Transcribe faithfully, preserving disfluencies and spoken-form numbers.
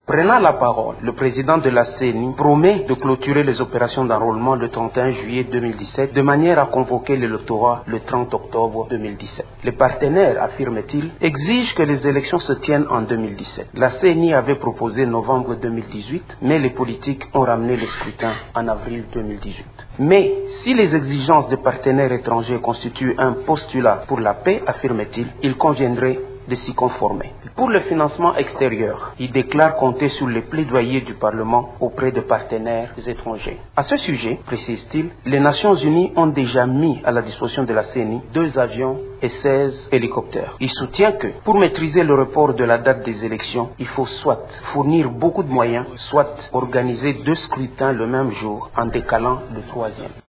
Prenant la parole, le président de la C E N I promet de clôturer les opérations d'enrôlement le trente et un juillet deux mille dix-sept de manière à convoquer l'électorat le trente octobre deux mille dix-sept. Les partenaires, affirme-t-il, exigent que les élections se tiennent en deux mille dix-sept. La C E N I avait proposé novembre deux mille dix-huit, mais les politiques ont ramené les scrutins en avril deux mille dix-huit. Mais si les exigences des partenaires étrangers constituent un postulat pour la paix, affirme-t-il, il conviendrait de s'y conformer. Pour le financement extérieur, il déclare compter sur les plaidoyers du Parlement auprès de partenaires étrangers. À ce sujet, précise-t-il, les Nations Unies ont déjà mis à la disposition de la C E N I deux avions et seize hélicoptères. Il soutient que, pour maîtriser le report de la date des élections, il faut soit fournir beaucoup de moyens, soit organiser deux scrutins le même jour en décalant le troisième.